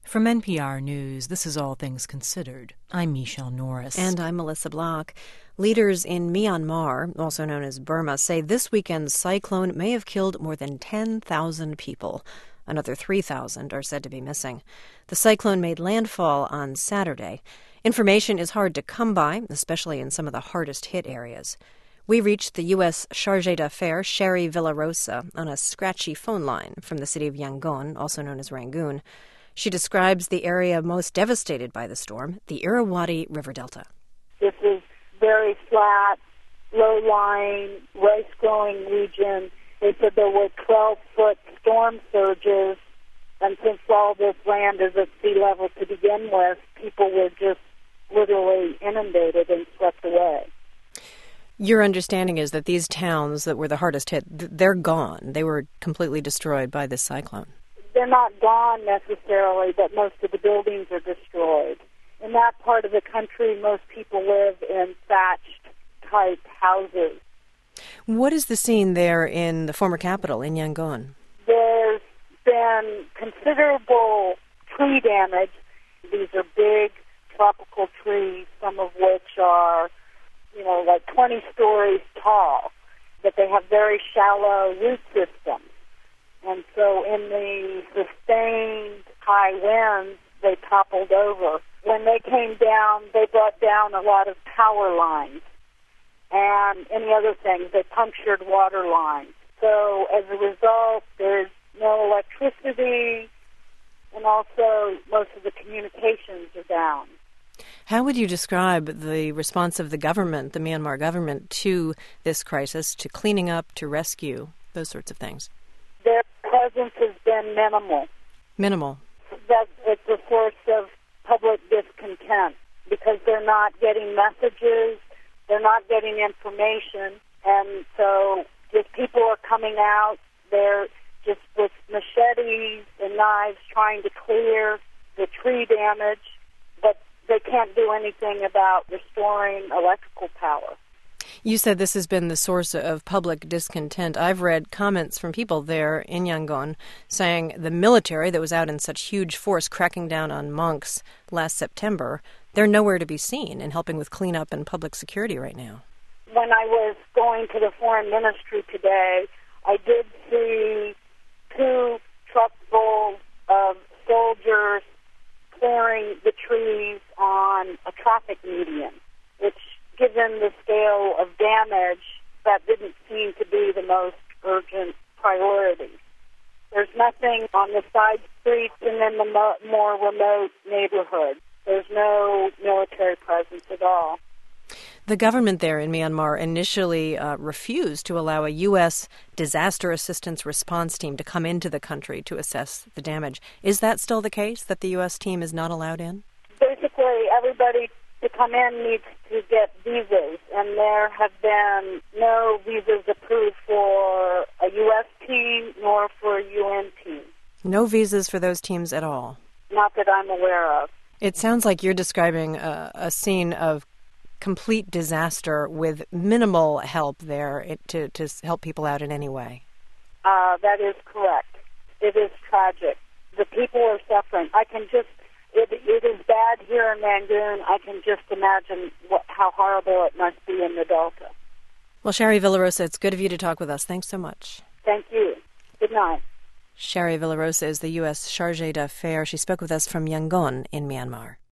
From NPR News, this is All Things Considered. I'm Michelle Norris. And I'm Melissa Block. Leaders in Myanmar, also known as Burma, say this weekend's cyclone may have killed more than 10,000 people. Another 3,000 are said to be missing. The cyclone made landfall on Saturday. Information is hard to come by, especially in some of the hardest-hit areas. We reached the U.S. Chargé d'Affaires, Sherry Villarosa, on a scratchy phone line from the city of Yangon, also known as Rangoon. She describes the area most devastated by the storm, the Irrawaddy River Delta. This is very flat, low-lying, rice-growing region. They said there were 12-foot storm surges, and since all this land is at sea level to begin with, people were just literally inundated and swept away. Your understanding is that these towns that were the hardest hit, they're gone. They were completely destroyed by this cyclone. They're not gone necessarily, but most of the buildings are destroyed. In that part of the country, most people live in thatched-type houses. What is the scene there in the former capital, in Yangon? There's been considerable tree damage. These are big tropical trees, some of which are, like 20 stories tall, but they have very shallow root systems. And so in the sustained high winds, they toppled over. When they came down, they brought down a lot of power lines and any other things. They punctured water lines. So as a result, there's no electricity, and also most of the communications are down. How would you describe the response of the government, the Myanmar government, to this crisis, to cleaning up, to rescue, those sorts of things? Their presence has been minimal. Minimal. It's a source of public discontent because they're not getting messages, they're not getting information, and so just people are coming out, they're just with machetes and knives trying to clear the tree damage, but they can't do anything about restoring electrical power. You said this has been the source of public discontent. I've read comments from people there in Yangon saying the military that was out in such huge force cracking down on monks last September, they're nowhere to be seen in helping with cleanup and public security right now. When I was going to the foreign ministry today, I did see 2 truckfuls of soldiers clearing the trees on a traffic median, which, given the scale of damage, that didn't seem to be the most urgent priority. There's nothing on the side streets and in the more remote neighborhoods. There's no military presence at all. The government there in Myanmar initially refused to allow a U.S. disaster assistance response team to come into the country to assess the damage. Is that still the case, that the U.S. team is not allowed in? Basically, everybody to come in needs to get visas, and there have been no visas approved for a U.S. team nor for a UN team. No visas for those teams at all? Not that I'm aware of. It sounds like you're describing a scene of complete disaster with minimal help there to help people out in any way. That is correct. It is tragic. The people are suffering. It is bad here in Rangoon. I can just imagine how horrible it must be in the Delta. Well, Sherry Villarosa, it's good of you to talk with us. Thanks so much. Thank you. Good night. Sherry Villarosa is the U.S. Chargé d'Affaires. She spoke with us from Yangon in Myanmar.